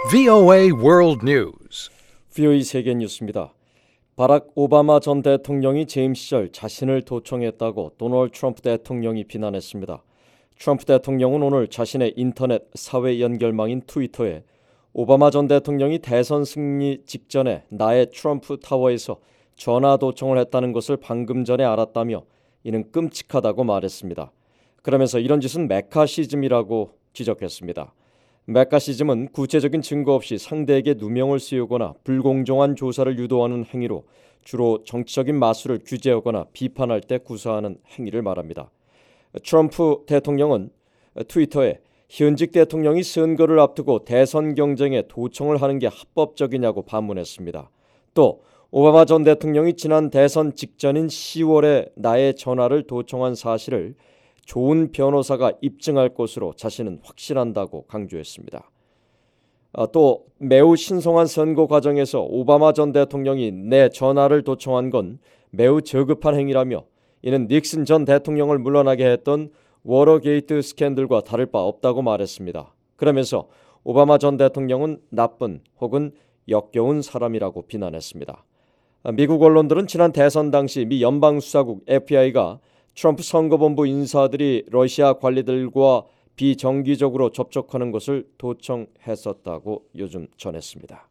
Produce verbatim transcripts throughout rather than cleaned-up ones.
브이오에이 World News. 브이오에이 세계 뉴스입니다. 바락 오바마 전 대통령이 재임 시절 자신을 도청했다고 도널드 트럼프 대통령이 비난했습니다. 트럼프 대통령은 오늘 자신의 인터넷 사회 연결망인 트위터에 오바마 전 대통령이 대선 승리 직전에 나의 트럼프 타워에서 전화 도청을 했다는 것을 방금 전에 알았다며 이는 끔찍하다고 말했습니다. 그러면서 이런 짓은 메카시즘이라고 지적했습니다. 메카시즘은 구체적인 증거 없이 상대에게 누명을 씌우거나 불공정한 조사를 유도하는 행위로 주로 정치적인 마술을 규제하거나 비판할 때 구사하는 행위를 말합니다. 트럼프 대통령은 트위터에 현직 대통령이 선거를 앞두고 대선 경쟁에 도청을 하는 게 합법적이냐고 반문했습니다. 또 오바마 전 대통령이 지난 대선 직전인 시월에 나의 전화를 도청한 사실을 좋은 변호사가 입증할 것으로 자신은 확신한다고 강조했습니다. 아, 또 매우 신성한 선거 과정에서 오바마 전 대통령이 내 전화를 도청한 건 매우 저급한 행위라며 이는 닉슨 전 대통령을 물러나게 했던 워터게이트 스캔들과 다를 바 없다고 말했습니다. 그러면서 오바마 전 대통령은 나쁜 혹은 역겨운 사람이라고 비난했습니다. 아, 미국 언론들은 지난 대선 당시 미 연방수사국 에프비아이가 트럼프 선거본부 인사들이 러시아 관리들과 비정기적으로 접촉하는 것을 도청했었다고 요즘 전했습니다.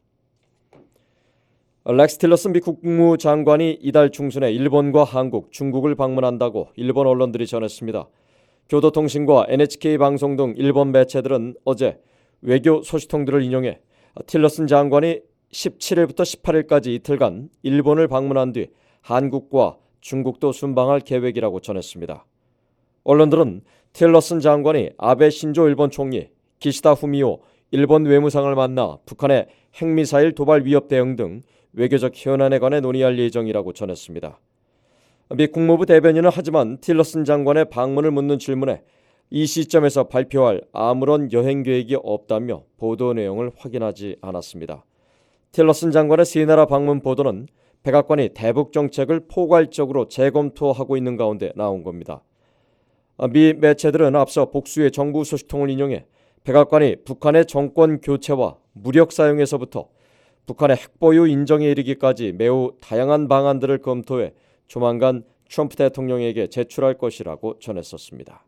렉스 틸러슨 미 국무장관이 이달 중순에 일본과 한국, 중국을 방문한다고 일본 언론들이 전했습니다. 교도통신과 엔에이치케이 방송 등 일본 매체들은 어제 외교 소식통들을 인용해 틸러슨 장관이 십칠일부터 십팔일까지 이틀간 일본을 방문한 뒤 한국과 중국도 순방할 계획이라고 전했습니다. 언론들은 틸러슨 장관이 아베 신조 일본 총리, 기시다 후미오 일본 외무상을 만나 북한의 핵미사일 도발 위협 대응 등 외교적 현안에 관해 논의할 예정이라고 전했습니다. 미 국무부 대변인은 하지만 틸러슨 장관의 방문을 묻는 질문에 이 시점에서 발표할 아무런 여행 계획이 없다며 보도 내용을 확인하지 않았습니다. 틸러슨 장관의 세 나라 방문 보도는 백악관이 대북 정책을 포괄적으로 재검토하고 있는 가운데 나온 겁니다. 미 매체들은 앞서 복수의 정부 소식통을 인용해 백악관이 북한의 정권 교체와 무력 사용에서부터 북한의 핵보유 인정에 이르기까지 매우 다양한 방안들을 검토해 조만간 트럼프 대통령에게 제출할 것이라고 전했었습니다.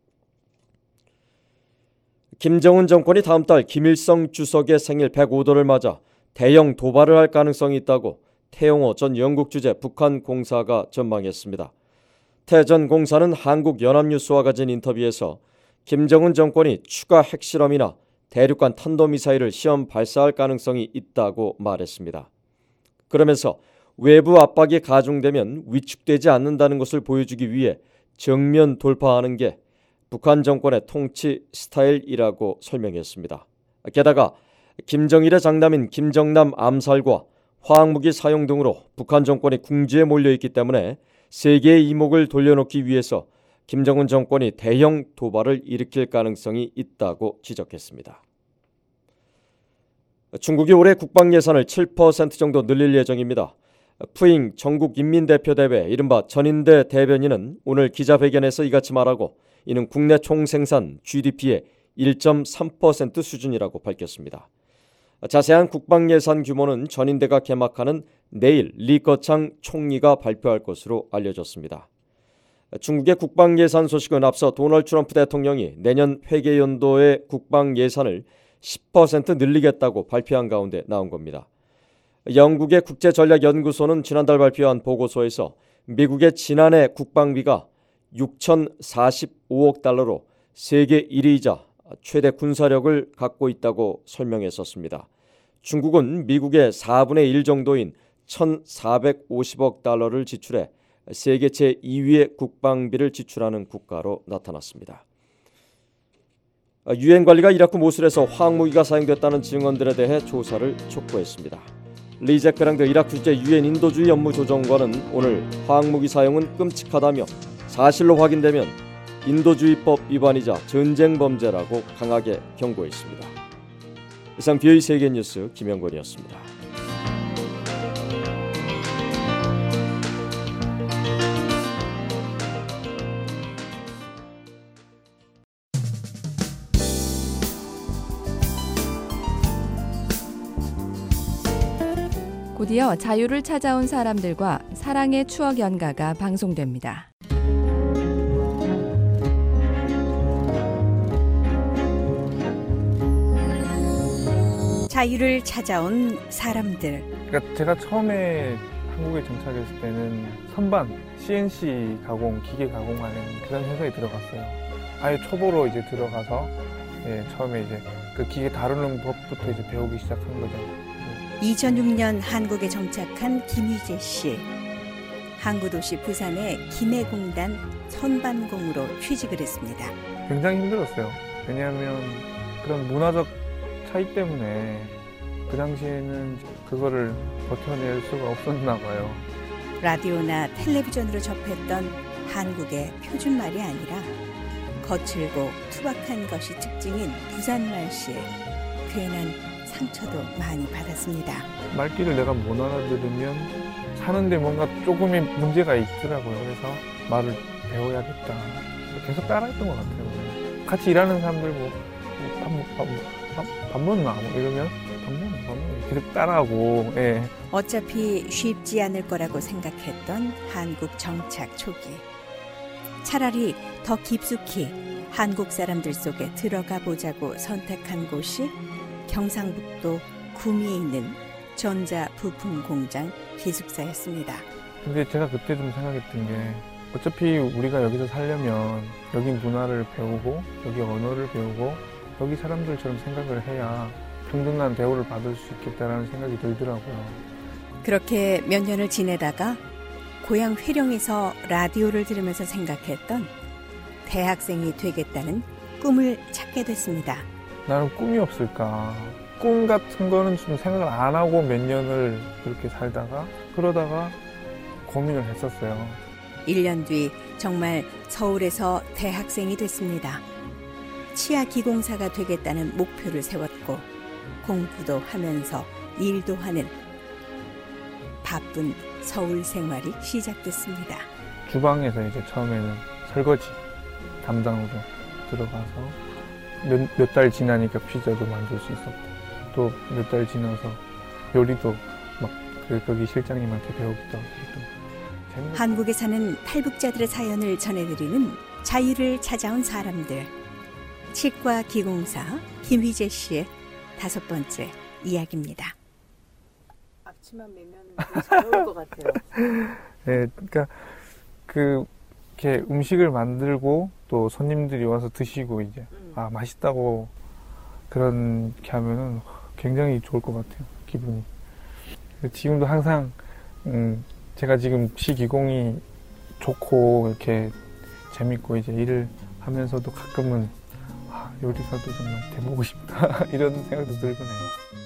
김정은 정권이 다음 달 김일성 주석의 생일 백오도를 맞아 대형 도발을 할 가능성이 있다고 태용호 전 영국 주재 북한 공사가 전망했습니다. 태 전 공사는 한국연합뉴스와 가진 인터뷰에서 김정은 정권이 추가 핵실험이나 대륙간 탄도미사일을 시험 발사할 가능성이 있다고 말했습니다. 그러면서 외부 압박이 가중되면 위축되지 않는다는 것을 보여주기 위해 정면 돌파하는 게 북한 정권의 통치 스타일이라고 설명했습니다. 게다가 김정일의 장남인 김정남 암살과 화학무기 사용 등으로 북한 정권이 궁지에 몰려있기 때문에 세계의 이목을 돌려놓기 위해서 김정은 정권이 대형 도발을 일으킬 가능성이 있다고 지적했습니다. 중국이 올해 국방 예산을 칠 퍼센트 정도 늘릴 예정입니다. 푸잉 전국인민대표대회 이른바 전인대 대변인은 오늘 기자회견에서 이같이 말하고 이는 국내 총생산 지디피의 일 점 삼 퍼센트 수준이라고 밝혔습니다. 자세한 국방 예산 규모는 전인대가 개막하는 내일 리커창 총리가 발표할 것으로 알려졌습니다. 중국의 국방 예산 소식은 앞서 도널드 트럼프 대통령이 내년 회계연도의 국방 예산을 십 퍼센트 늘리겠다고 발표한 가운데 나온 겁니다. 영국의 국제전략연구소는 지난달 발표한 보고서에서 미국의 지난해 국방비가 육천사십오억 달러로 세계 일 위이자 최대 군사력을 갖고 있다고 설명했었습니다. 중국은 미국의 사분의 일 정도인 천사백오십억 달러를 지출해 세계 제이 위의 국방비를 지출하는 국가로 나타났습니다. 유엔 관리가 이라크 모술에서 화학무기가 사용됐다는 증언들에 대해 조사를 촉구했습니다. 리제 크랑드 이라크 주재 유엔 인도주의 업무조정관은 오늘 화학무기 사용은 끔찍하다며 사실로 확인되면 인도주의법 위반이자 전쟁 범죄라고 강하게 경고했습니다. 이상 브이오에이 세계뉴스 김영권이었습니다. 곧이어 자유를 찾아온 사람들과 사랑의 추억 연가가 방송됩니다. 자유를 찾아온 사람들. 그러니까 제가 처음에 한국에 정착했을 때는 선반, 씨엔씨 가공, 기계 가공하는 그런 회사에 들어갔어요. 아예 초보로 이제 들어가서 예, 처음에 이제 그 기계 다루는 법부터 이제 배우기 시작한 거죠. 이천육 년 한국에 정착한 김휘재 씨. 항구도시 부산의 김해공단 선반공으로 취직을 했습니다. 굉장히 힘들었어요. 왜냐하면 그런 문화적 차이 때문에 그 당시에는 그거를 버텨낼 수가 없었나 봐요. 라디오나 텔레비전으로 접했던 한국의 표준말이 아니라 거칠고 투박한 것이 특징인 부산말씨에 괜한 상처도 많이 받았습니다. 말귀를 내가 못 알아들으면 사는데 뭔가 조금의 문제가 있더라고요. 그래서 말을 배워야겠다. 계속 따라했던 것 같아요. 같이 일하는 사람들 뭐 밥 먹, 밥, 밥, 밥 먹나? 뭐 이러면 밥 먹나? 밥 먹나? 계속 따라하고. 예. 어차피 쉽지 않을 거라고 생각했던 한국 정착 초기. 차라리 더 깊숙이 한국 사람들 속에 들어가 보자고 선택한 곳이 경상북도 구미에 있는 전자부품공장 기숙사였습니다. 근데 제가 그때 좀 생각했던 게 어차피 우리가 여기서 살려면 여기 문화를 배우고 여기 언어를 배우고 여기 사람들처럼 생각을 해야 평등한 대우를 받을 수 있겠다라는 생각이 들더라고요. 그렇게 몇 년을 지내다가 고향 회령에서 라디오를 들으면서 생각했던 대학생이 되겠다는 꿈을 찾게 됐습니다. 나는 꿈이 없을까? 꿈 같은 거는 좀 생각을 안 하고 몇 년을 그렇게 살다가 그러다가 고민을 했었어요. 일 년 뒤 정말 서울에서 대학생이 됐습니다. 치아 기공사가 되겠다는 목표를 세웠고 공부도 하면서 일도 하는 바쁜 서울 생활이 시작됐습니다. 주방에서 이제 처음에는 설거지 담당으로 들어가서 몇, 몇 달 지나니까 피자도 만들 수 있었고 또 몇 달 지나서 요리도 막 그, 거기 실장님한테 배우기도 하고 재밌는... 한국에 사는 탈북자들의 사연을 전해드리는 자유를 찾아온 사람들. 치과 기공사 김휘재 씨의 다섯 번째 이야기입니다. 앞치만 매면 잘 어울 것 같아요. 네, 그러니까 그 이렇게 음식을 만들고 또 손님들이 와서 드시고 이제 음. 아 맛있다고 그런 게 하면은 굉장히 좋을 것 같아요. 기분이. 지금도 항상 음, 제가 지금 시기공이 좋고 이렇게 재밌고 이제 일을 하면서도 가끔은 아, 요리사도 정말 돼보고 싶다 이런 생각도 들곤 해요.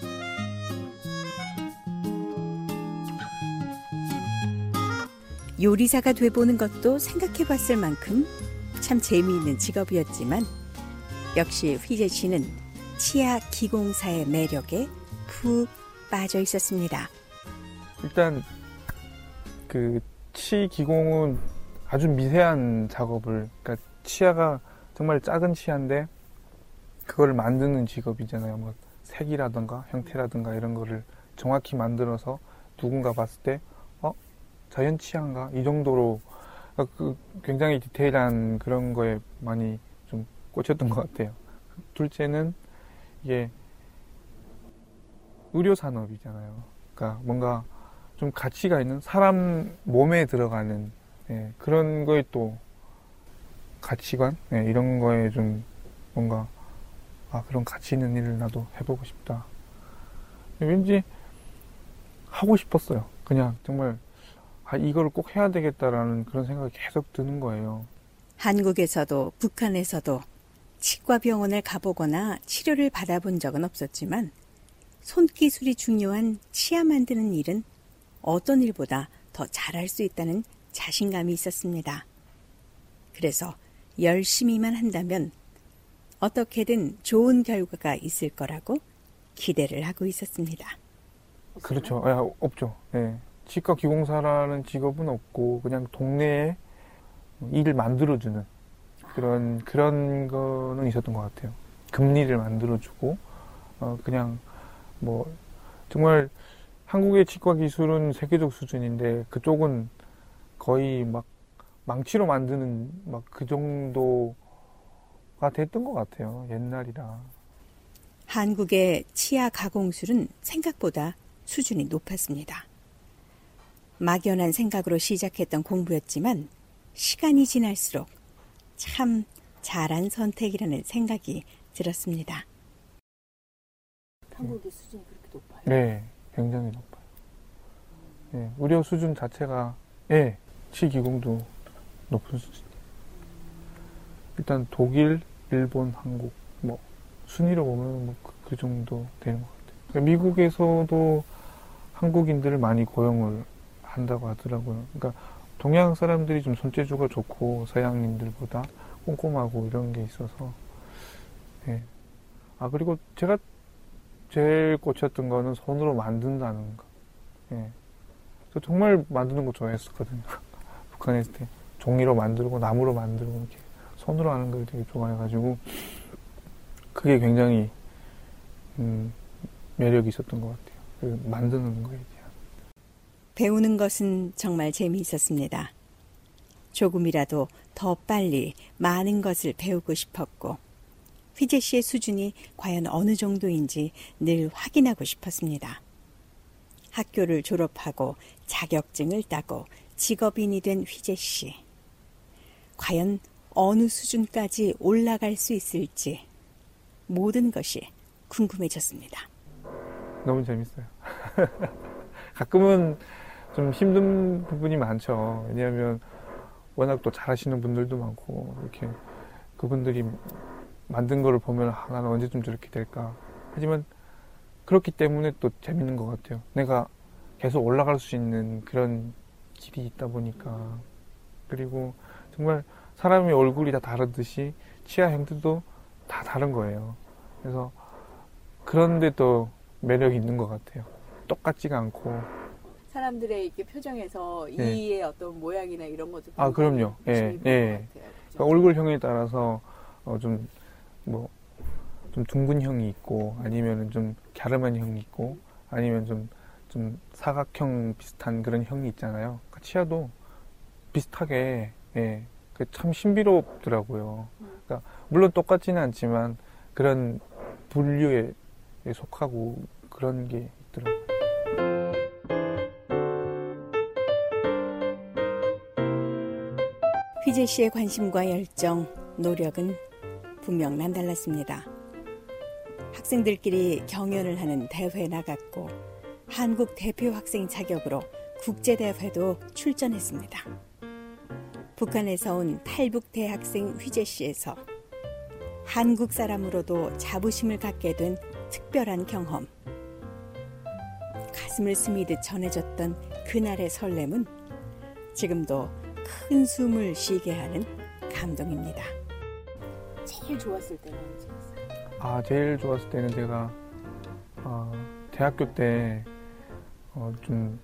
요리사가 돼보는 것도 생각해봤을 만큼 참 재미있는 직업이었지만 역시 휘재 씨는 치아 기공사의 매력에 푹 빠져 있었습니다. 일단 그 치 기공은 아주 미세한 작업을, 그러니까 치아가 정말 작은 치아인데 그걸 만드는 직업이잖아요. 뭐 색이라든가 형태라든가 이런 거를 정확히 만들어서 누군가 봤을 때 어? 자연 치아인가? 이 정도로 그 굉장히 디테일한 그런 거에 많이 좀 꽂혔던 것 같아요. 둘째는 이게 의료산업이잖아요. 그러니까 뭔가 좀 가치가 있는 사람 몸에 들어가는 예, 그런 거에 또 가치관 예, 이런 거에 좀 뭔가 아 그런 가치 있는 일을 나도 해보고 싶다. 왠지 하고 싶었어요. 그냥 정말 아 이거를 꼭 해야 되겠다라는 그런 생각이 계속 드는 거예요. 한국에서도 북한에서도 치과병원을 가보거나 치료를 받아본 적은 없었지만 손기술이 중요한 치아 만드는 일은 어떤 일보다 더 잘할 수 있다는 자신감이 있었습니다. 그래서 열심히만 한다면 어떻게든 좋은 결과가 있을 거라고 기대를 하고 있었습니다. 그렇죠. 야, 없죠. 네. 치과 기공사라는 직업은 없고 그냥 동네에 일을 만들어주는 그런 그런 거는 있었던 것 같아요. 금리를 만들어주고 어, 그냥 뭐 정말 한국의 치과 기술은 세계적 수준인데 그쪽은 거의 막 망치로 만드는 막 그 정도가 됐던 것 같아요. 옛날이라. 한국의 치아 가공술은 생각보다 수준이 높았습니다. 막연한 생각으로 시작했던 공부였지만 시간이 지날수록 참 잘한 선택이라는 생각이 들었습니다. 한국의 수준이 그렇게 높아요? 네, 굉장히 높아요. 네, 의료 수준 자체가 예, 치기공도 높은 수준. 일단 독일, 일본, 한국 뭐 순위로 보면 뭐 그 정도 되는 것 같아요. 그러니까 미국에서도 한국인들을 많이 고용을 한다고 하더라고요. 그러니까 동양 사람들이 좀 손재주가 좋고 서양인들보다 꼼꼼하고 이런 게 있어서. 예. 아 그리고 제가 제일 꽂혔던 거는 손으로 만든다는 거. 예. 저 정말 만드는 거 좋아했었거든요. 북한에 있을 때 종이로 만들고 나무로 만들고 이렇게 손으로 하는 걸 되게 좋아해가지고 그게 굉장히 음, 매력이 있었던 것 같아요. 그 만드는 거에 대한. 배우는 것은 정말 재미있었습니다. 조금이라도 더 빨리 많은 것을 배우고 싶었고 휘재 씨의 수준이 과연 어느 정도인지 늘 확인하고 싶었습니다. 학교를 졸업하고 자격증을 따고 직업인이 된 휘재 씨. 과연 어느 수준까지 올라갈 수 있을지 모든 것이 궁금해졌습니다. 너무 재밌어요. 가끔은 좀 힘든 부분이 많죠. 왜냐하면 워낙 또 잘하시는 분들도 많고 이렇게 그분들이 만든 거를 보면 아, 나는 언제쯤 저렇게 될까. 하지만 그렇기 때문에 또 재밌는 것 같아요. 내가 계속 올라갈 수 있는 그런 길이 있다 보니까. 그리고 정말 사람의 얼굴이 다 다르듯이 치아 형태도 다 다른 거예요. 그래서 그런데 또 매력이 있는 것 같아요. 똑같지가 않고. 사람들의 이렇게 표정에서 네. 이의 어떤 모양이나 이런 것도 아, 그럼요. 예, 예. 그러니까 얼굴형에 따라서 어, 좀, 뭐, 좀 둥근형이 있고, 아니면 좀 갸름한 형이 있고, 아니면 좀, 좀 사각형 비슷한 그런 형이 있잖아요. 그러니까 치아도 비슷하게, 예. 그 참 신비롭더라고요. 그러니까 물론 똑같지는 않지만 그런 분류에 속하고 그런 게 있더라고요. 휘재 씨의 관심과 열정, 노력은 분명 남달랐습니다. 학생들끼리 경연을 하는 대회에 나갔고 한국 대표 학생 자격으로 국제대회도 출전했습니다. 북한에서 온 탈북 대학생 휘재 씨에서 한국 사람으로도 자부심을 갖게 된 특별한 경험. 가슴을 스미듯 전해졌던 그날의 설렘은 지금도 큰 숨을 쉬게 하는 감동입니다. 제일 좋았을 때는 언제였어요? 아, 제일 좋았을 때는 제가 어, 대학교 때 어, 좀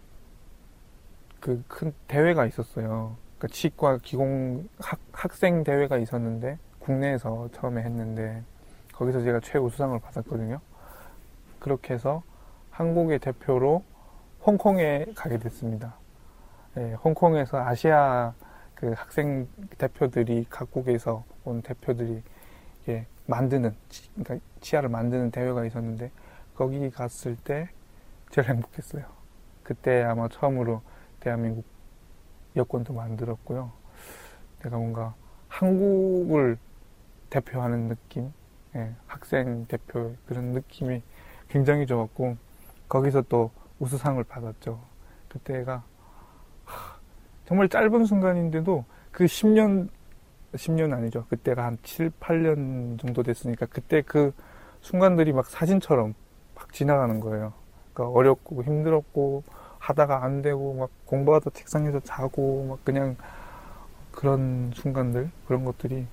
그 큰 대회가 있었어요. 그러니까 치과 기공 학, 학생 대회가 있었는데 국내에서 처음에 했는데 거기서 제가 최우수상을 받았거든요. 그렇게 해서 한국의 대표로 홍콩에 가게 됐습니다. 네, 홍콩에서 아시아 그 학생 대표들이 각국에서 온 대표들이 이렇게 만드는 그러니까 치아를 만드는 대회가 있었는데 거기 갔을 때 제일 행복했어요. 그때 아마 처음으로 대한민국 여권도 만들었고요. 내가 뭔가 한국을 대표하는 느낌, 예, 학생 대표 그런 느낌이 굉장히 좋았고 거기서 또 우수상을 받았죠. 그때가 하, 정말 짧은 순간인데도 그 십 년, 십 년 아니죠. 그때가 한 칠, 팔 년 정도 됐으니까 그때 그 순간들이 막 사진처럼 막 지나가는 거예요. 그러니까 어렵고 힘들었고 하다가 안 되고 막 공부하다 책상에서 자고 막 그냥 그런 순간들, 그런 것들이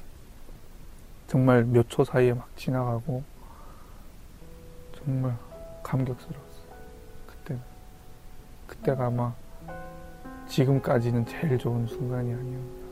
정말 몇 초 사이에 막 지나가고 정말 감격스러웠어요. 그때는. 그때가 아마 지금까지는 제일 좋은 순간이 아니었나.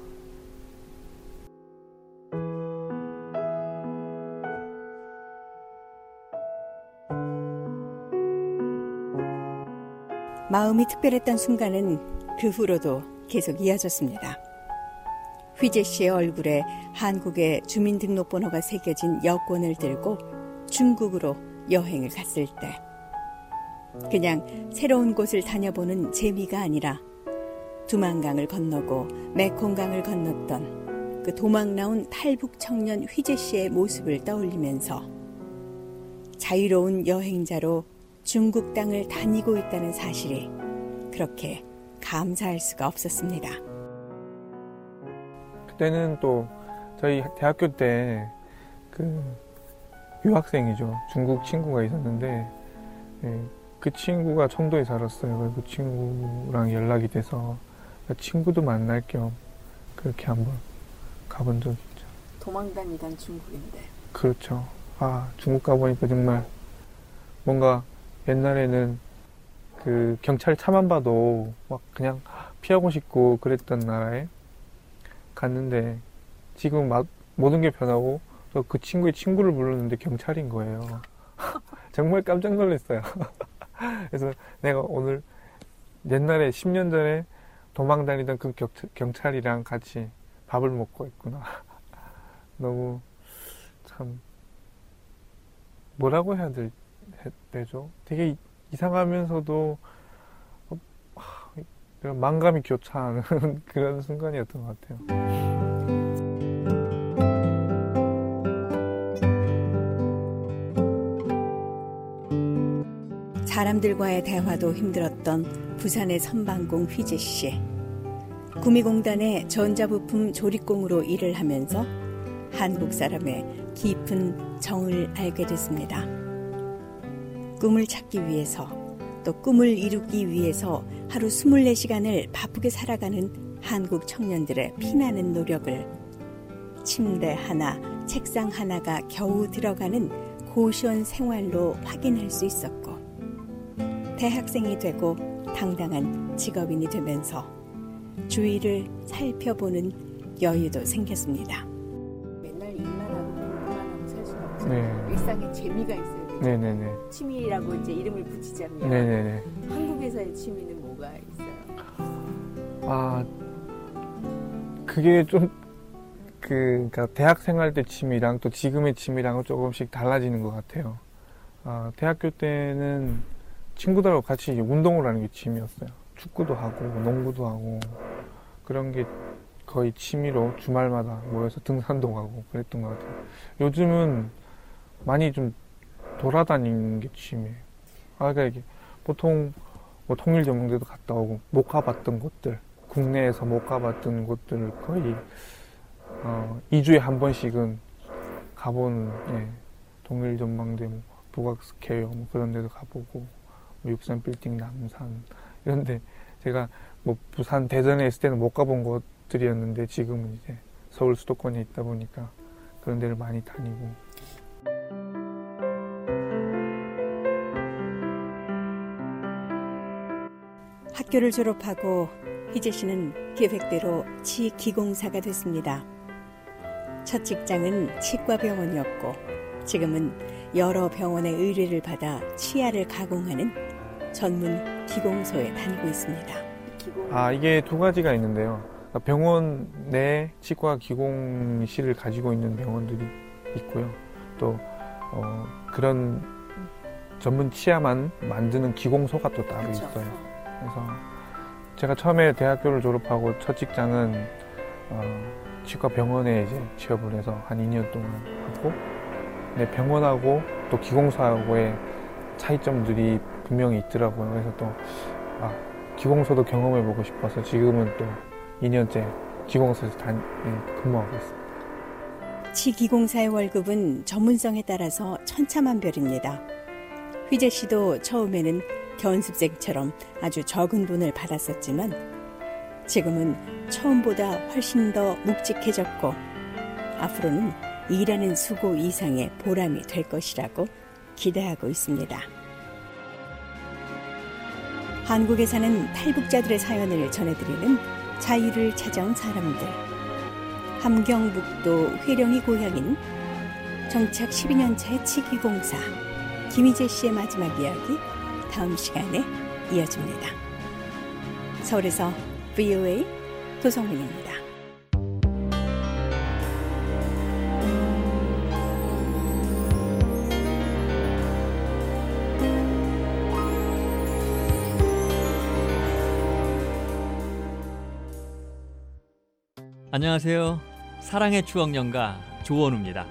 마음이 특별했던 순간은 그 후로도 계속 이어졌습니다. 휘재 씨의 얼굴에 한국의 주민등록번호가 새겨진 여권을 들고 중국으로 여행을 갔을 때 그냥 새로운 곳을 다녀보는 재미가 아니라 두만강을 건너고 메콩강을 건넜던 그 도망 나온 탈북 청년 휘재 씨의 모습을 떠올리면서 자유로운 여행자로 중국 땅을 다니고 있다는 사실이 그렇게 감사할 수가 없었습니다. 그때는 또 저희 대학교 때 그 유학생이죠. 중국 친구가 있었는데 예, 그 친구가 청도에 살았어요. 그 친구랑 연락이 돼서 친구도 만날 겸 그렇게 한번 가본 적이 있죠. 도망다니던 중국인데. 그렇죠. 아, 중국 가보니까 정말 뭔가 옛날에는 그 경찰 차만 봐도 막 그냥 피하고 싶고 그랬던 나라에 갔는데 지금 막 모든 게 변하고 또 그 친구의 친구를 불렀는데 경찰인 거예요. 정말 깜짝 놀랐어요. 그래서 내가 오늘 옛날에 십 년 전에 도망 다니던 그 경찰이랑 같이 밥을 먹고 있구나. 너무 참 뭐라고 해야 될, 되죠? 되게 이상하면서도 어, 하, 만감이 교차하는 그런 순간이었던 것 같아요. 사람들과의 대화도 힘들었던 부산의 선방공 휘재 씨. 구미공단의 전자부품 조립공으로 일을 하면서 한국 사람의 깊은 정을 알게 됐습니다. 꿈을 찾기 위해서 또 꿈을 이루기 위해서 하루 스물네 시간을 바쁘게 살아가는 한국 청년들의 피나는 노력을 침대 하나, 책상 하나가 겨우 들어가는 고시원 생활로 확인할 수 있었고 대학생이 되고 당당한 직업인이 되면서 주위를 살펴보는 여유도 생겼습니다. 맨날 일만 하고 공부만 하고 살 수는 없어요. 네. 일상에 재미가 있어야 되죠. 네네네. 취미라고 이제 이름을 붙이자면 네네네. 한국에서의 취미는 뭐가 있어요? 아, 그게 좀, 그, 그니까 대학 생활 때 취미랑 또 지금의 취미랑은 조금씩 달라지는 것 같아요. 아, 대학교 때는 친구들하고 같이 운동을 하는 게 취미였어요. 축구도 하고, 농구도 하고, 그런 게 거의 취미로 주말마다 모여서 등산도 가고 그랬던 것 같아요. 요즘은 많이 좀 돌아다니는 게 취미예요. 아, 그러니까 이게 보통 뭐 통일전망대도 갔다 오고, 못 가봤던 곳들, 국내에서 못 가봤던 곳들을 거의 어, 이 주에 한 번씩은 가보는, 예, 통일전망대, 뭐 북악스퀘어 뭐 그런 데도 가보고, 뭐 육산 빌딩, 남산 이런데 제가 뭐 부산, 대전에 있을 때는 못 가본 곳들이었는데 지금은 이제 서울 수도권에 있다 보니까 그런 데를 많이 다니고. 학교를 졸업하고 휘재 씨는 계획대로 치기공사가 됐습니다. 첫 직장은 치과병원이었고 지금은 여러 병원의 의뢰를 받아 치아를 가공하는 전문 기공소에 다니고 있습니다. 기공... 아, 이게 두 가지가 있는데요. 병원 내 치과 기공실을 가지고 있는 병원들이 있고요. 또 어, 그런 전문 치아만 만드는 기공소가 또 따로 그렇죠. 있어요. 그래서 제가 처음에 대학교를 졸업하고 첫 직장은 어, 치과 병원에 이제 취업을 해서 한 이 년 동안 하고, 네, 병원하고 또 기공소하고의 차이점들이 분명히 있더라고요. 그래서 또 아, 기공소도 경험해보고 싶어서 지금은 또 이 년째 기공소에서 단, 근무하고 있습니다. 치기공사의 월급은 전문성에 따라서 천차만별입니다. 휘재 씨도 처음에는 견습생처럼 아주 적은 돈을 받았었지만 지금은 처음보다 훨씬 더 묵직해졌고 앞으로는 일하는 수고 이상의 보람이 될 것이라고 기대하고 있습니다. 한국에 사는 탈북자들의 사연을 전해드리는 자유를 찾아온 사람들. 함경북도 회령이 고향인 정착 십이 년 차의 치기공사 김희재 씨의 마지막 이야기 다음 시간에 이어집니다. 서울에서 브이오에이 도성민입니다. 안녕하세요. 사랑의 추억 연가 조원우입니다.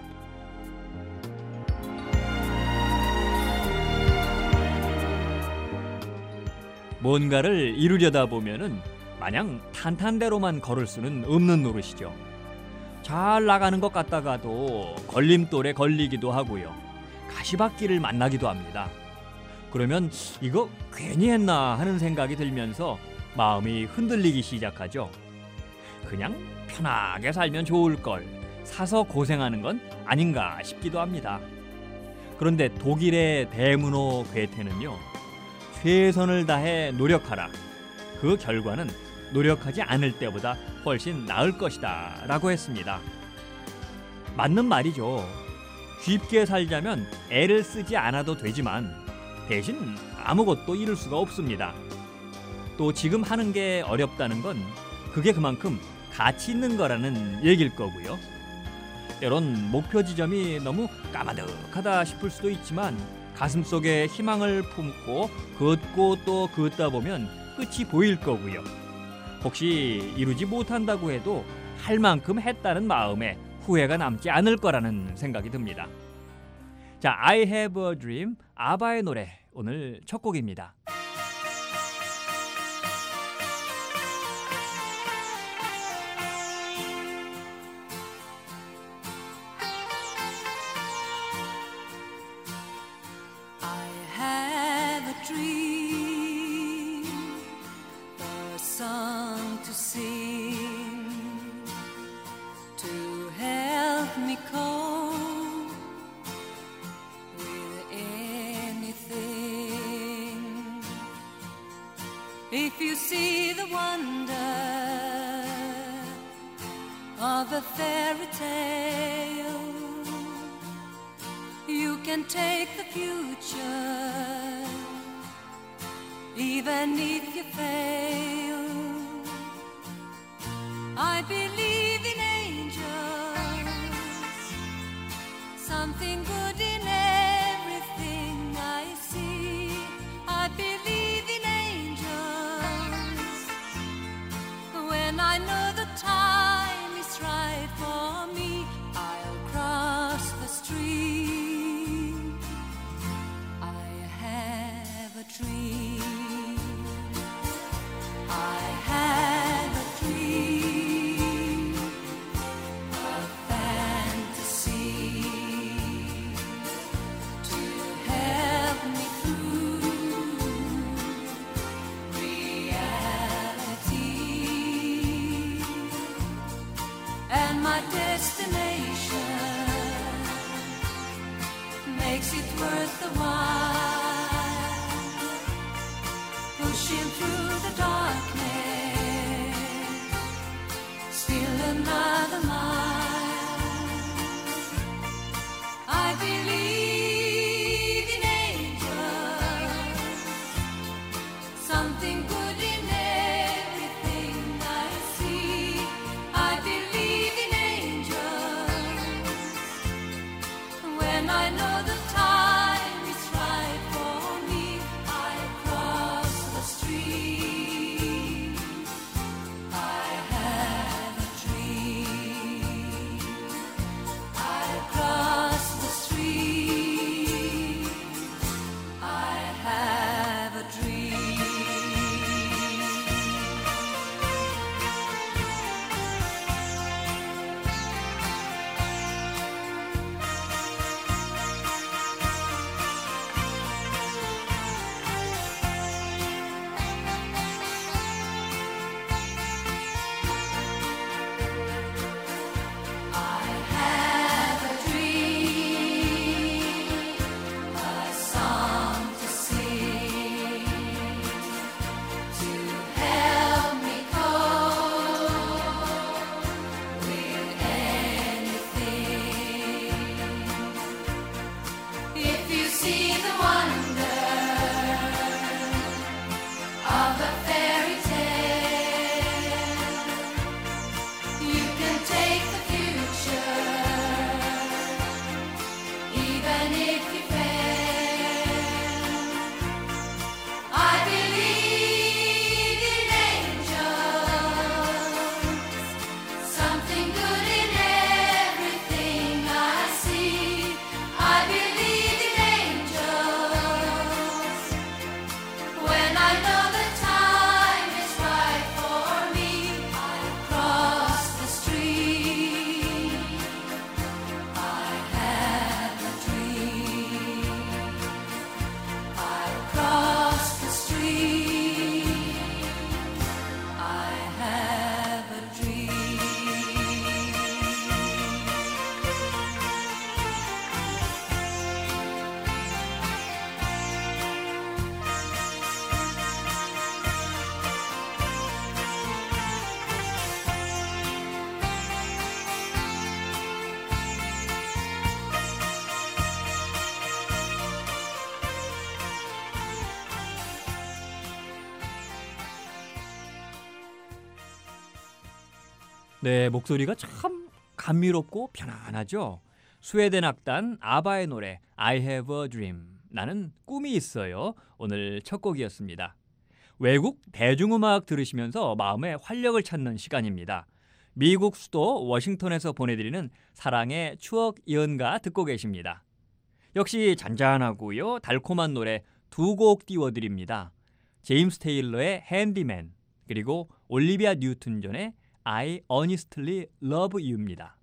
뭔가를 이루려다 보면은 마냥 탄탄대로만 걸을 수는 없는 노릇이죠. 잘 나가는 것 같다가도 걸림돌에 걸리기도 하고요. 가시밭길을 만나기도 합니다. 그러면 이거 괜히 했나 하는 생각이 들면서 마음이 흔들리기 시작하죠. 그냥 편하게 살면 좋을 걸 사서 고생하는 건 아닌가 싶기도 합니다. 그런데 독일의 대문호 괴테는요, 최선을 다해 노력하라. 그 결과는 노력하지 않을 때보다 훨씬 나을 것이다 라고 했습니다. 맞는 말이죠. 쉽게 살자면 애를 쓰지 않아도 되지만 대신 아무것도 이룰 수가 없습니다. 또 지금 하는 게 어렵다는 건 그게 그만큼 가치 있는 거라는 얘기일 거고요. 때론 목표 지점이 너무 까마득하다 싶을 수도 있지만 가슴속에 희망을 품고 걷고 또 걷다 보면 끝이 보일 거고요. 혹시 이루지 못한다고 해도 할 만큼 했다는 마음에 후회가 남지 않을 거라는 생각이 듭니다. 자, I have a dream, 아바의 노래 오늘 첫 곡입니다. If you see the wonder of a fairy tale, you can take the future, even if you fail. I believe in angels, something good in everything I see. I believe in when I know the time is right for me, I'll cross the stream. I have a dream. I have a dream, a fantasy to help me through reality. And my destination makes it worth the while, pushing through the darkness, still another mile. I believe in angels, something good in everything I see. I believe in when I know the time is right for me, I cross the street. I have a dream. I cross the street. I have a dream. 네, 목소리가 참 감미롭고 편안하죠. 스웨덴 악단 아바의 노래 I have a dream, 나는 꿈이 있어요. 오늘 첫 곡이었습니다. 외국 대중음악 들으시면서 마음의 활력을 찾는 시간입니다. 미국 수도 워싱턴에서 보내드리는 사랑의 추억 연가 듣고 계십니다. 역시 잔잔하고요 달콤한 노래 두 곡 띄워드립니다. 제임스 테일러의 핸디맨, 그리고 올리비아 뉴튼 존의 I honestly love you입니다.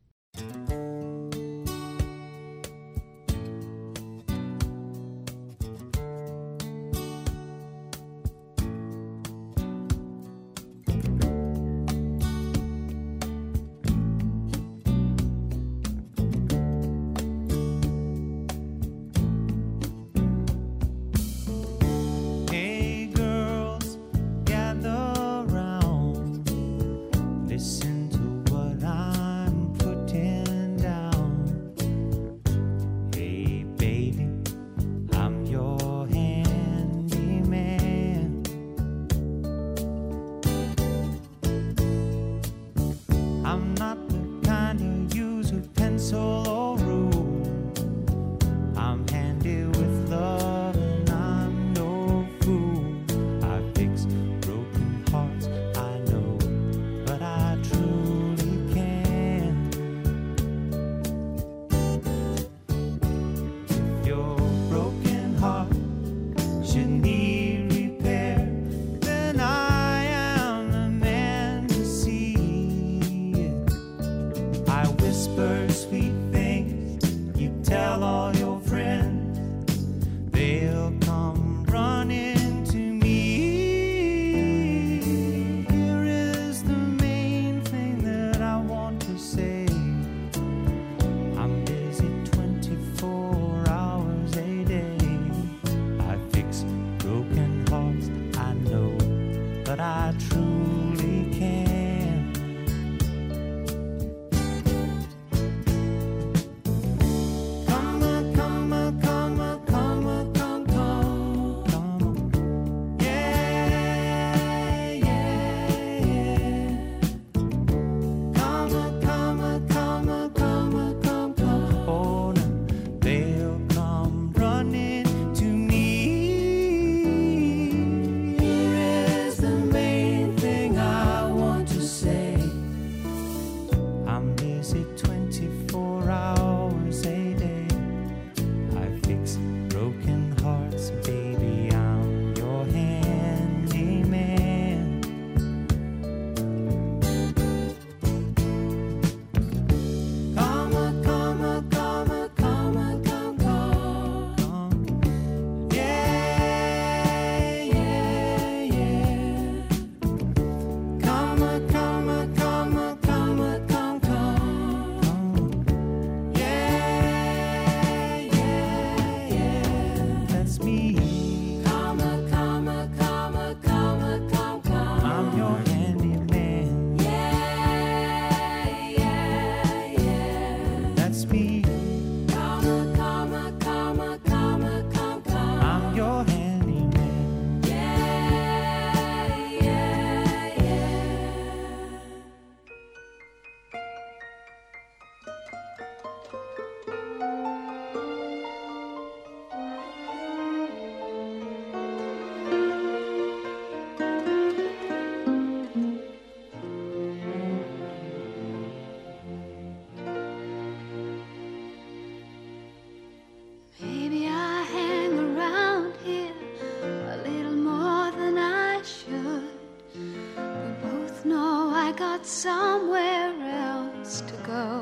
Somewhere else to go,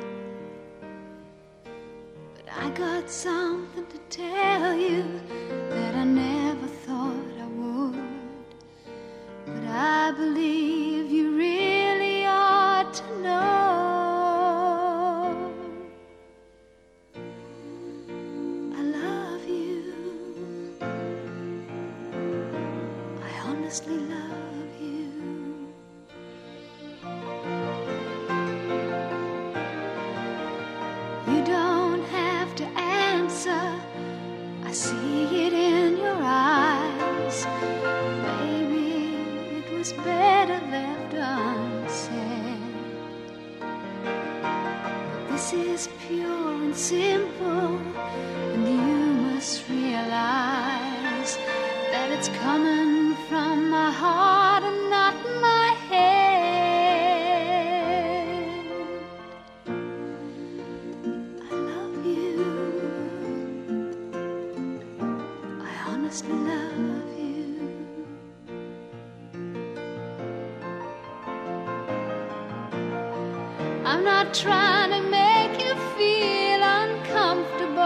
but I got something to tell you that I never thought I would, but I believe you really ought to know. I love you, I honestly love you. You don't have to answer, I see it in your eyes. Maybe it was better left unsaid. This is pure and simple, and you must realize that it's coming from my heart and not my head. I love you. I honestly love you. I'm not trying to make you feel uncomfortable.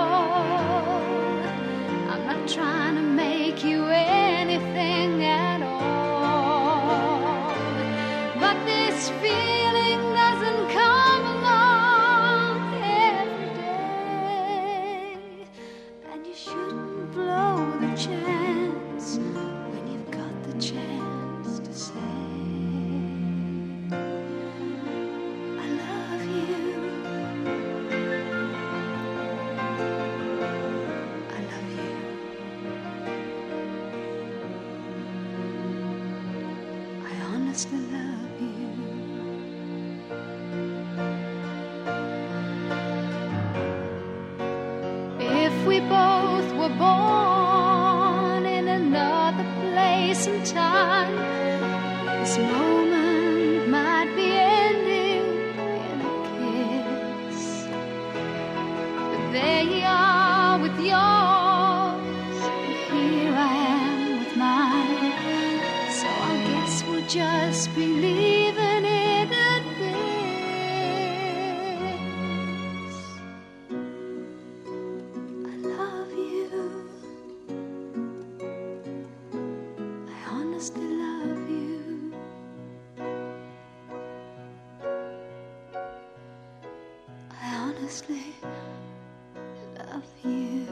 I'm not trying to make you anything at all. But this feeling doesn't come along every day, and you shouldn't blow the chance when you've got the chance to say I love you. I love you. I honestly love you. If we both were born in another place and time, this moment might be ending in a kiss. But there you are with yours, and here I am with mine. So I guess we'll just be leaving it at this. I love you. I honestly love you. I honestly love you.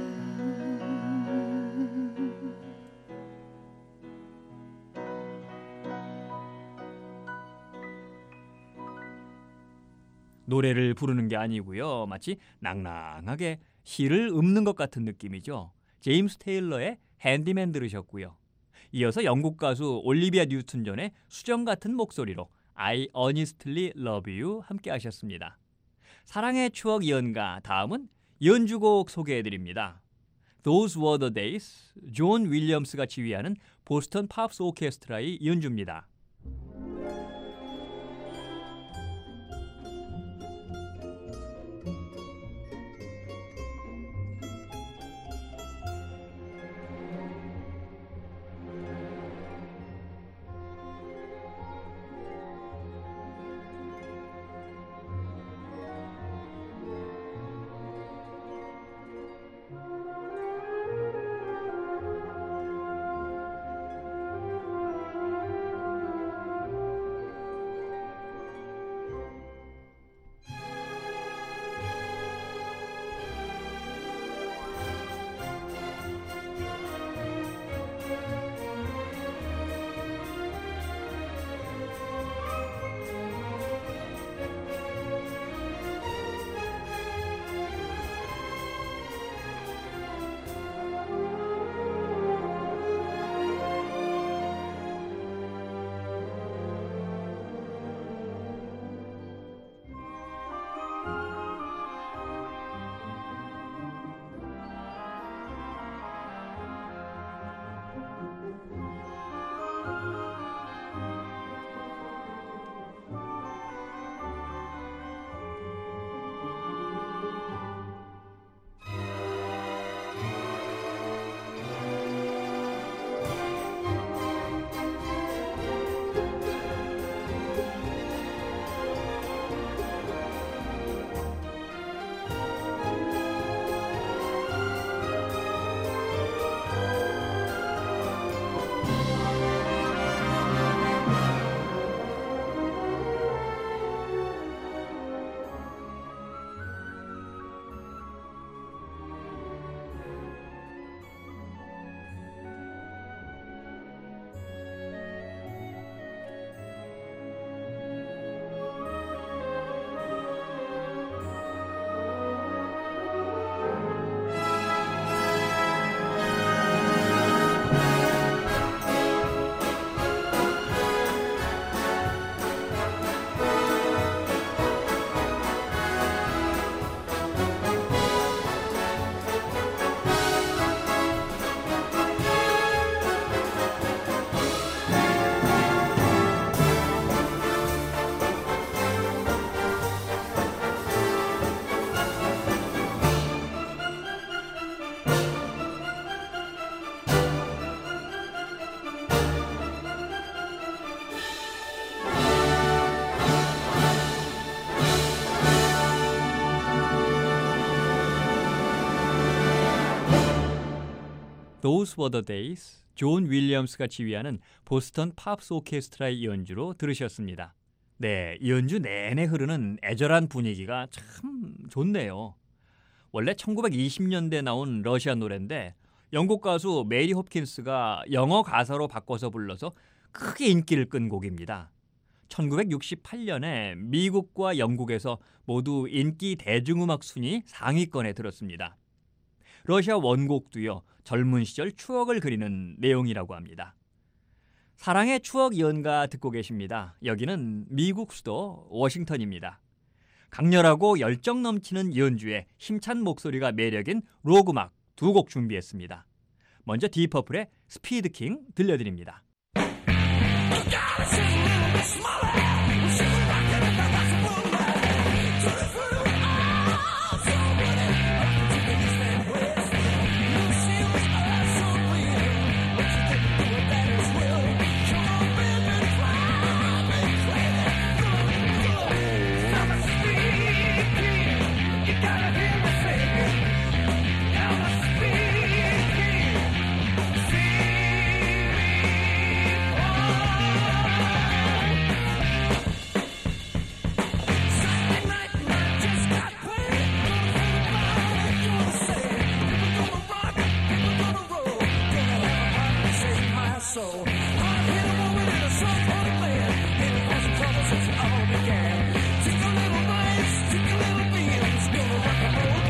노래를 부르는 게 아니고요. 마치 낭낭하게 시를 읊는 것 같은 느낌이죠. 제임스 테일러의 핸디맨 들으셨고요. 이어서 영국 가수 올리비아 뉴튼 존의 수정 같은 목소리로 I honestly love you 함께 하셨습니다. 사랑의 추억 연가, 다음은 연주곡 소개해드립니다. Those were the days, 존 윌리엄스가 지휘하는 보스턴 팝스 오케스트라의 연주입니다. Those Were the Days, 존 윌리엄스가 지휘하는 보스턴 팝스 오케스트라의 연주로 들으셨습니다. 네, 이 연주 내내 흐르는 애절한 분위기가 참 좋네요. 원래 천구백이십 년대 나온 러시아 노래인데 영국 가수 메리 홉킨스가 영어 가사로 바꿔서 불러서 크게 인기를 끈 곡입니다. 천구백육십팔 년에 미국과 영국에서 모두 인기 대중음악 순위 상위권에 들었습니다. 러시아 원곡도요, 젊은 시절 추억을 그리는 내용이라고 합니다. 사랑의 추억 연가 듣고 계십니다. 여기는 미국 수도 워싱턴입니다. 강렬하고 열정 넘치는 연주에 힘찬 목소리가 매력인 록 음악 두 곡 준비했습니다. 먼저 디퍼플의 스피드킹 들려드립니다. Take a little rides, take a little beans, gonna rock and roll.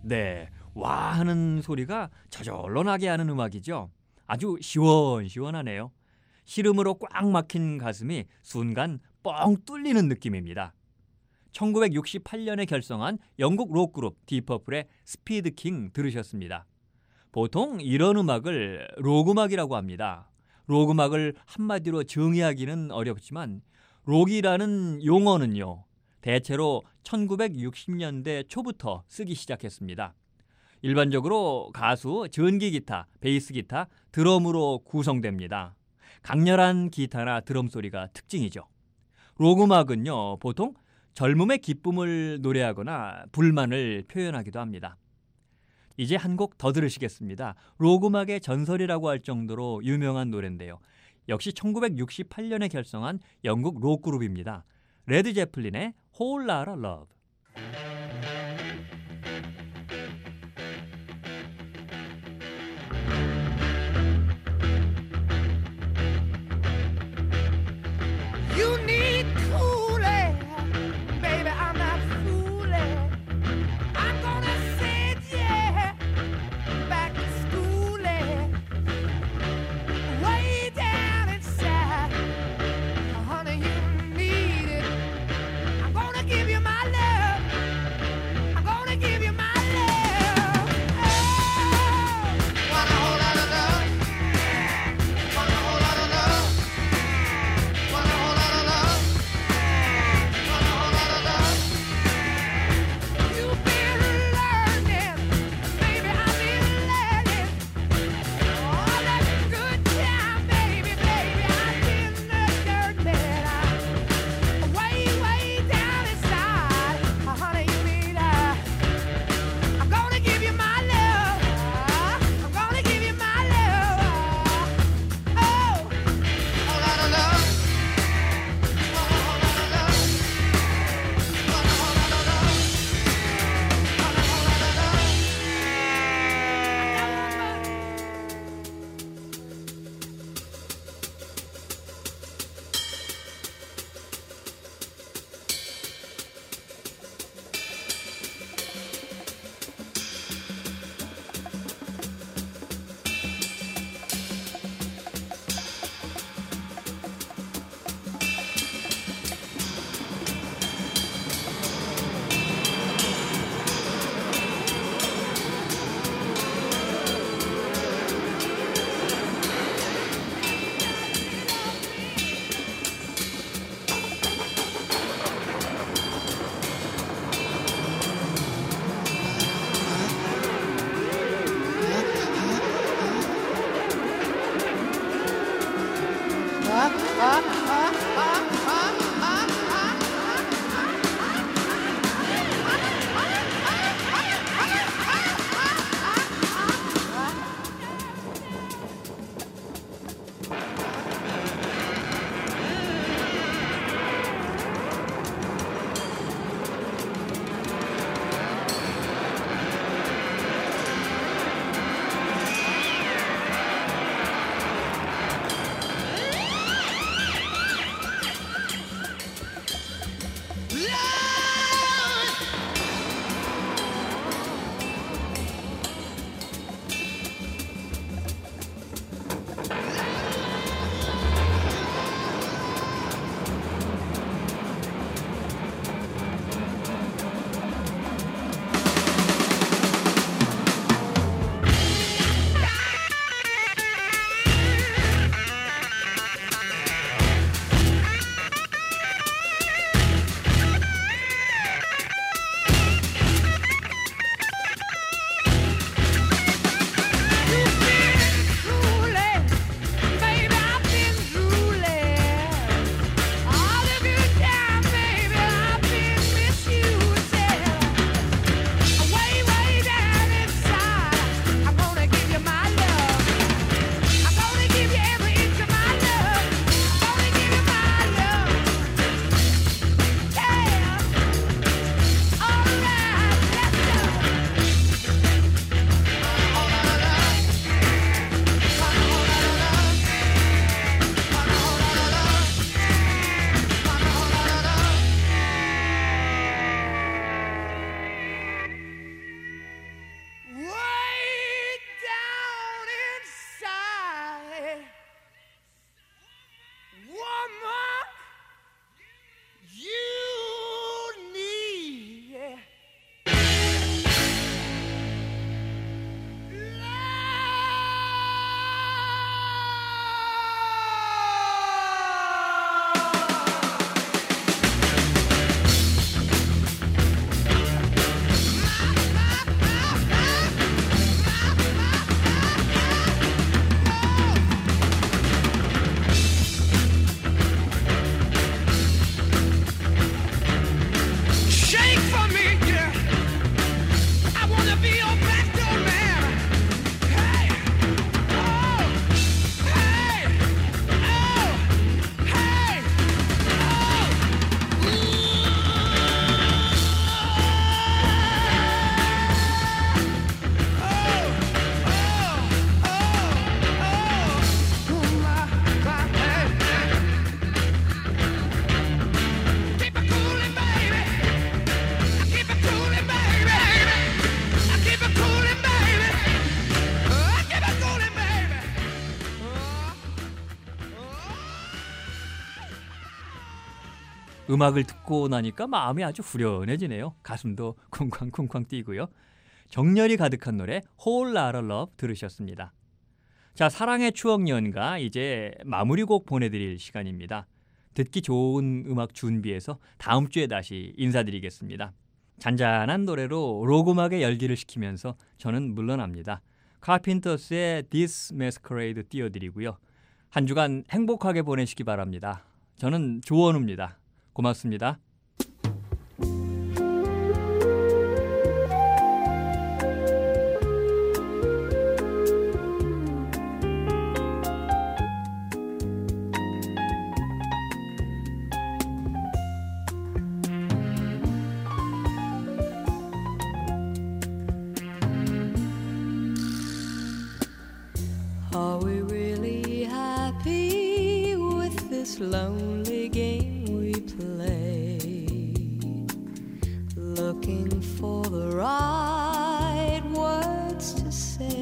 네, 와 하는 소리가 저절로 나게 하는 음악이죠. 아주 시원시원하네요. 시름으로 꽉 막힌 가슴이 순간 뻥 뚫리는 느낌입니다. 천구백육십팔 년에 결성한 영국 록그룹 디퍼플의 스피드킹 들으셨습니다. 보통 이런 음악을 록음악이라고 합니다. 록음악을 한마디로 정의하기는 어렵지만 록이라는 용어는요, 대체로 천구백육십 년대 초부터 쓰기 시작했습니다. 일반적으로 가수, 전기기타, 베이스기타, 드럼으로 구성됩니다. 강렬한 기타나 드럼 소리가 특징이죠. 록음악은요, 보통 젊음의 기쁨을 노래하거나 불만을 표현하기도 합니다. 이제 한 곡 더 들으시겠습니다. 록음악의 전설이라고 할 정도로 유명한 노래인데요. 역시 천구백육십팔 년에 결성한 영국 록그룹입니다. 레드 제플린의 Whole Lotta Love. You need cooling, baby. I'm not fooling. I'm gonna send you back to schooling, way down inside. Honey, you need it. I'm gonna give you my love. I'm gonna give you my love. Oh, want a whole lot of love. Want a whole lot of love. Want a whole lot of love. Want a whole lot of love. You've been learning, baby. I've been learning. All that good time, baby, baby. I've been the dirt bed. I'm way, way down inside. Honey, you need a. I'm gonna give you my love. I'm gonna give you my love. Oh, whole lot of love. Want a whole lot of love. Want a whole lot of love. Want a whole lot of love. 음악을 듣고 나니까 마음이 아주 후련해지네요. 가슴도 쿵쾅쿵쾅 뛰고요. 정열이 가득한 노래 Whole Lotta Love 들으셨습니다. 자, 사랑의 추억 연가 이제 마무리곡 보내드릴 시간입니다. 듣기 좋은 음악 준비해서 다음 주에 다시 인사드리겠습니다. 잔잔한 노래로 록음악의 열기를 식히면서 저는 물러납니다. 카펜터스의 This Masquerade 띄워드리고요. 한 주간 행복하게 보내시기 바랍니다. 저는 조원우입니다. 고맙습니다. Are we really happy with this lonely game we play? Looking for the right words to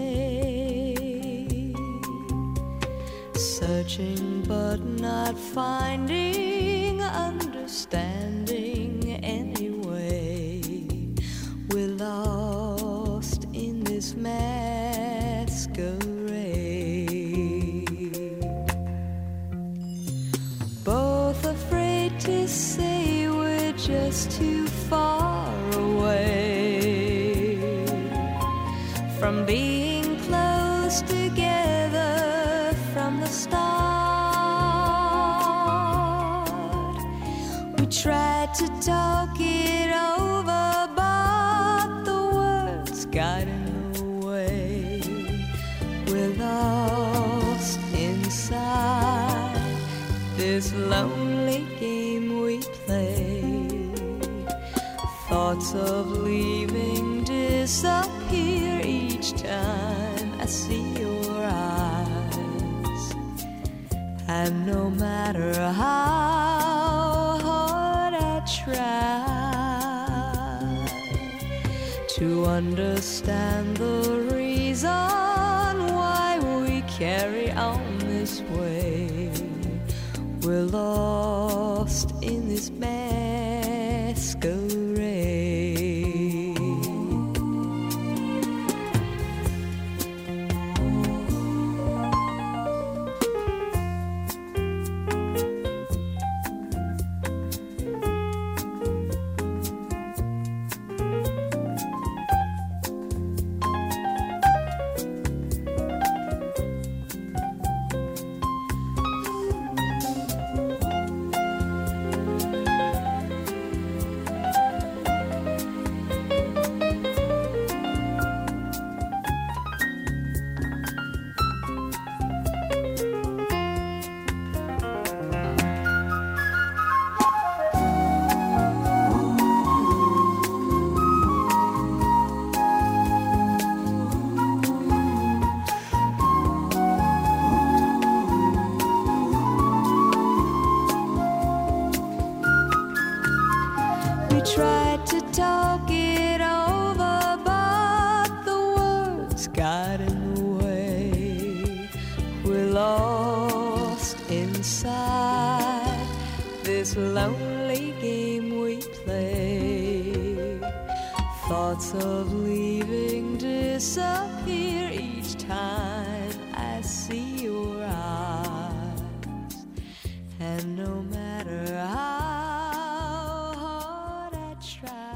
say, searching but not finding understanding anyway. We're lost in this masquerade, both afraid to say we're just too far away from being close together from the start. We tried to talk it over, but the words got in the way. We're lost inside this lonely game we play. Thoughts of leaving disappear each time I see your eyes. And no matter how hard I try to understand the reason why we carry on this way, we're lost in this masquerade. We tried to talk it over, but the words got in the way. We're lost inside this lonely game we play. Thoughts of leaving disappear each time I see your eyes. And no matter how hard I try,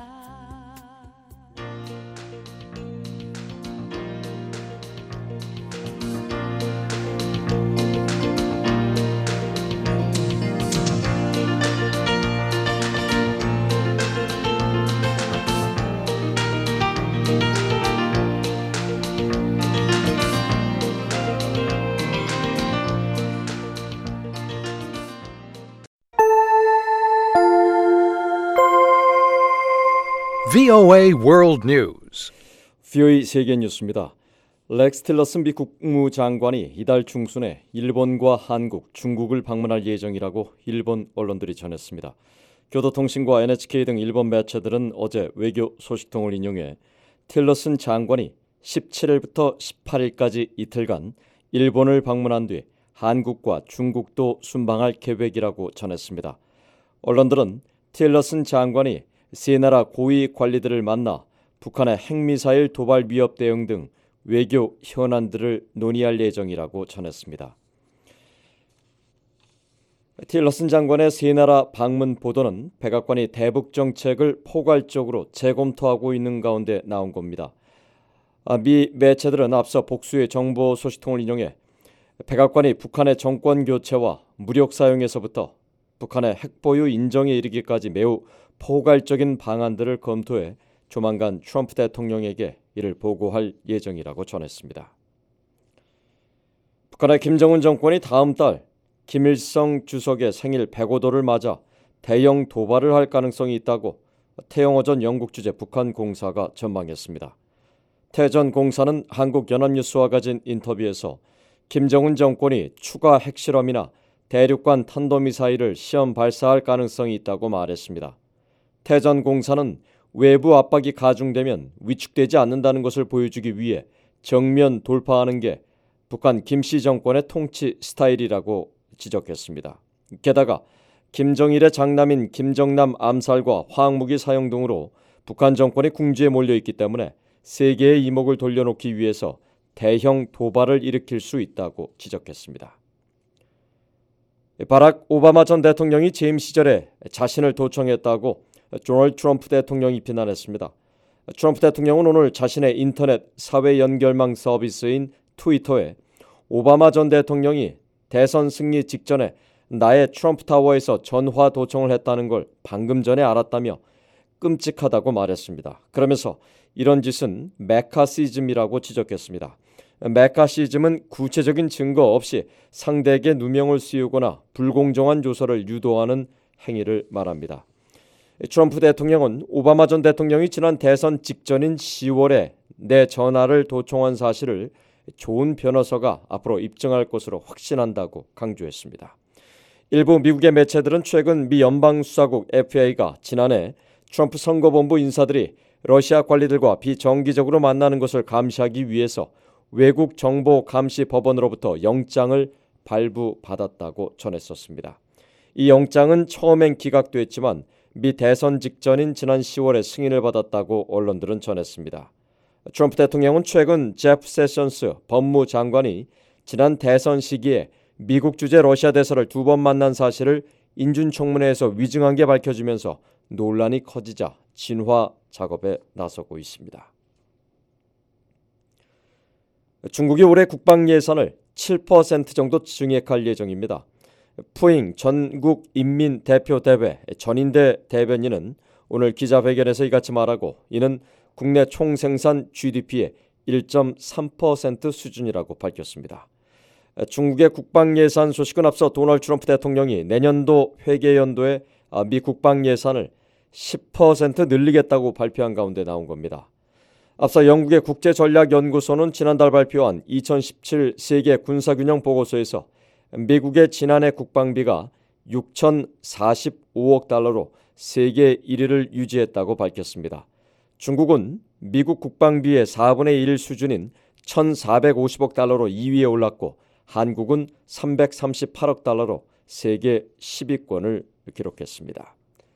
브이오에이 World News. 브이오에이 세계 뉴스입니다. 렉스 틸러슨 미 국무장관이 이달 중순에 일본과 한국, 중국을 방문할 예정이라고 일본 언론들이 전했습니다. 교도통신과 엔에이치케이 등 일본 매체들은 어제 외교 소식통을 인용해 틸러슨 장관이 십칠일부터 십팔일까지 이틀간 일본을 방문한 뒤 한국과 중국도 순방할 계획이라고 전했습니다. 언론들은 틸러슨 장관이 세 나라 고위 관리들을 만나 북한의 핵미사일 도발 위협 대응 등 외교 현안들을 논의할 예정이라고 전했습니다. 틸러슨 장관의 세 나라 방문 보도는 백악관이 대북 정책을 포괄적으로 재검토하고 있는 가운데 나온 겁니다. 미 매체들은 앞서 복수의 정보 소식통을 인용해 백악관이 북한의 정권 교체와 무력 사용에서부터 북한의 핵보유 인정에 이르기까지 매우 포괄적인 방안들을 검토해 조만간 트럼프 대통령에게 이를 보고할 예정이라고 전했습니다. 북한의 김정은 정권이 다음 달 김일성 주석의 생일 백오 도를 맞아 대형 도발을 할 가능성이 있다고 태영호 전 영국 주재 북한 공사가 전망했습니다. 태 전 공사는 한국연합뉴스와 가진 인터뷰에서 김정은 정권이 추가 핵실험이나 대륙간 탄도미사일을 시험 발사할 가능성이 있다고 말했습니다. 태 전 공사는 외부 압박이 가중되면 위축되지 않는다는 것을 보여주기 위해 정면 돌파하는 게 북한 김씨 정권의 통치 스타일이라고 지적했습니다. 게다가 김정일의 장남인 김정남 암살과 화학무기 사용 등으로 북한 정권이 궁지에 몰려있기 때문에 세계의 이목을 돌려놓기 위해서 대형 도발을 일으킬 수 있다고 지적했습니다. 바락 오바마 전 대통령이 재임 시절에 자신을 도청했다고 도널드 트럼프 대통령이 비난했습니다. 트럼프 대통령은 오늘 자신의 인터넷 사회 연결망 서비스인 트위터에 오바마 전 대통령이 대선 승리 직전에 나의 트럼프 타워에서 전화 도청을 했다는 걸 방금 전에 알았다며 끔찍하다고 말했습니다. 그러면서 이런 짓은 메카시즘이라고 지적했습니다. 메카시즘은 구체적인 증거 없이 상대에게 누명을 씌우거나 불공정한 조사를 유도하는 행위를 말합니다. 트럼프 대통령은 오바마 전 대통령이 지난 대선 직전인 시월에 내 전화를 도청한 사실을 좋은 변호사가 앞으로 입증할 것으로 확신한다고 강조했습니다. 일부 미국의 매체들은 최근 미 연방수사국 에프비아이가 지난해 트럼프 선거본부 인사들이 러시아 관리들과 비정기적으로 만나는 것을 감시하기 위해서 외국 정보 감시 법원으로부터 영장을 발부받았다고 전했었습니다. 이 영장은 처음엔 기각됐지만 미 대선 직전인 지난 시월에 승인을 받았다고 언론들은 전했습니다. 트럼프 대통령은 최근 제프 세션스 법무장관이 지난 대선 시기에 미국 주재 러시아 대사를 두 번 만난 사실을 인준청문회에서 위증한 게 밝혀지면서 논란이 커지자 진화 작업에 나서고 있습니다. 중국이 올해 국방 예산을 칠 퍼센트 정도 증액할 예정입니다. 푸잉 전국인민대표대회 전인대 대변인은 오늘 기자회견에서 이같이 말하고 이는 국내 총생산 지디피의 일 점 삼 퍼센트 수준이라고 밝혔습니다. 중국의 국방 예산 소식은 앞서 도널드 트럼프 대통령이 내년도 회계연도에 미 국방 예산을 십 퍼센트 늘리겠다고 발표한 가운데 나온 겁니다. 앞서 영국의 국제전략연구소는 지난달 발표한 이천십칠 세계 군사균형 보고서에서 미국의 지난해 국방비가 육천사십오억 달러로 세계 일 위를 유지했다고 밝혔습니다. 중국은 미국 국방비의 사분의 일 수준인 천사백오십억 달러로 이 위에 올랐고 한국은 삼백삼십팔억 달러로 세계 십 위권을 기록했습니다.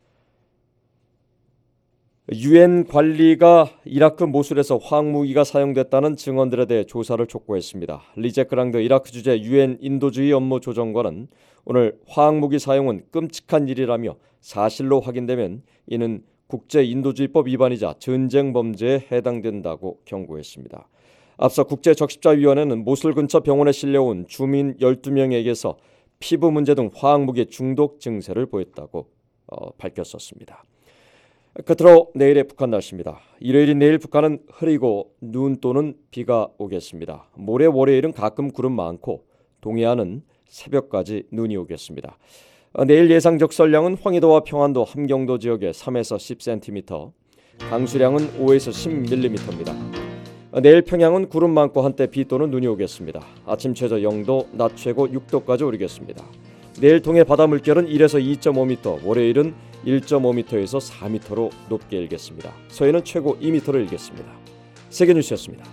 유엔 관리가 이라크 모술에서 화학무기가 사용됐다는 증언들에 대해 조사를 촉구했습니다. 리제크랑드 이라크 주재 유엔 인도주의 업무 조정관은 오늘 화학무기 사용은 끔찍한 일이라며 사실로 확인되면 이는 국제인도주의법 위반이자 전쟁 범죄에 해당된다고 경고했습니다. 앞서 국제적십자위원회는 모술 근처 병원에 실려온 주민 열두 명에게서 피부 문제 등 화학무기 중독 증세를 보였다고 어, 밝혔었습니다. 끝으로 내일의 북한 날씨입니다. 일요일인 내일 북한은 흐리고 눈 또는 비가 오겠습니다. 모레 월요일은 가끔 구름 많고 동해안은 새벽까지 눈이 오겠습니다. 내일 예상 적설량은 황해도와 평안도, 함경도 지역에 삼에서 십 센티미터, 강수량은 오에서 십 밀리미터입니다. 내일 평양은 구름 많고 한때 비 또는 눈이 오겠습니다. 아침 최저 영 도, 낮 최고 육 도까지 오르겠습니다. 내일 동해 바다 물결은 일에서 이 점 오 미터, 월요일은 일 점 오 미터에서 사 미터로 높게 일겠습니다. 서해는 최고 이 미터를 일겠습니다. 세계뉴스였습니다.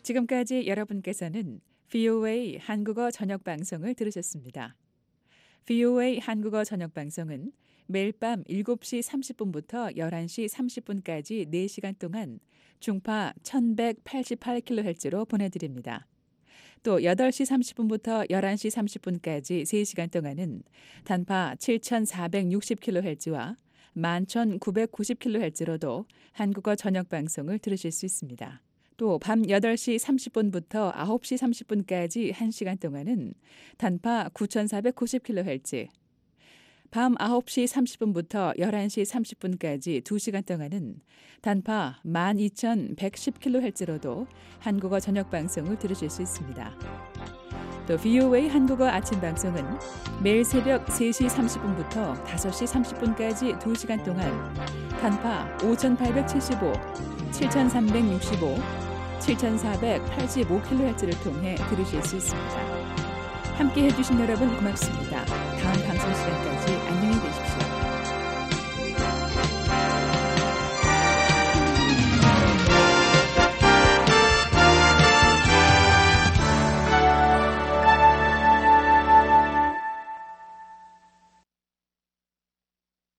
지금까지 여러분께서는 브이오에이 한국어 저녁 방송을 들으셨습니다. 브이오에이 한국어 저녁 방송은 매일 밤 일곱 시 삼십 분부터 열한 시 삼십 분까지 네 시간 동안 중파 천백팔십팔 킬로헤르츠로 보내드립니다. 또 여덟 시 삼십 분부터 열한 시 삼십 분까지 세 시간 동안은 단파 칠천사백육십 킬로헤르츠와 만 천구백구십 킬로헤르츠로도 한국어 저녁 방송을 들으실 수 있습니다. 또 밤 여덟 시 삼십 분부터 아홉 시 삼십 분까지 한 시간 동안은 단파 구천사백구십 킬로헤르츠, 밤 아홉 시 삼십 분부터 열한 시 삼십 분까지 두 시간 동안은 단파 만 이천백십 킬로헤르츠로도 한국어 저녁 방송을 들으실 수 있습니다. 또 브이오에이 한국어 아침 방송은 매일 새벽 세 시 삼십 분부터 다섯 시 삼십 분까지 두 시간 동안 단파 오천팔백칠십오, 칠천삼백육십오, 칠천사백팔십오 킬로헤르츠를 통해 들으실 수 있습니다. 함께 해주신 여러분 고맙습니다. 다음 방송 시간까지 안녕히 계십시오.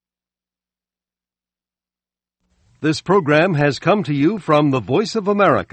This program has come to you from the Voice of America,